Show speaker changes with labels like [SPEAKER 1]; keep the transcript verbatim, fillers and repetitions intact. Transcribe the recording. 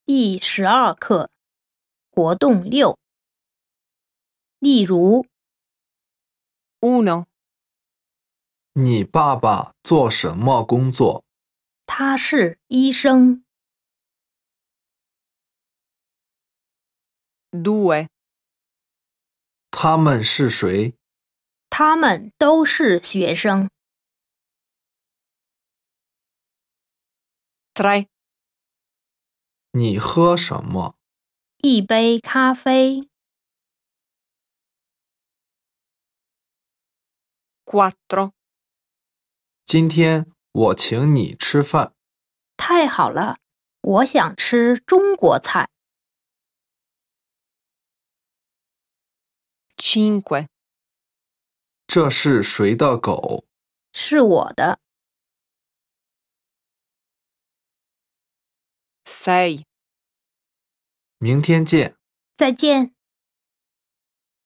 [SPEAKER 1] 第十二课，活动六。例如，
[SPEAKER 2] uno,
[SPEAKER 3] 你爸爸做什么工作？
[SPEAKER 1] 他是医生。
[SPEAKER 2] due,
[SPEAKER 3] 他们是谁？
[SPEAKER 1] 他们都是学生。
[SPEAKER 2] tre,
[SPEAKER 3] 你喝什么？
[SPEAKER 1] 一杯咖啡。
[SPEAKER 2] quattro,
[SPEAKER 3] 今天我请你吃饭。
[SPEAKER 1] 太好了，我想吃中国菜。
[SPEAKER 2] cinque,
[SPEAKER 3] 这是谁的狗？
[SPEAKER 1] 是我的。
[SPEAKER 2] sei,
[SPEAKER 3] 明天见。
[SPEAKER 1] 再见。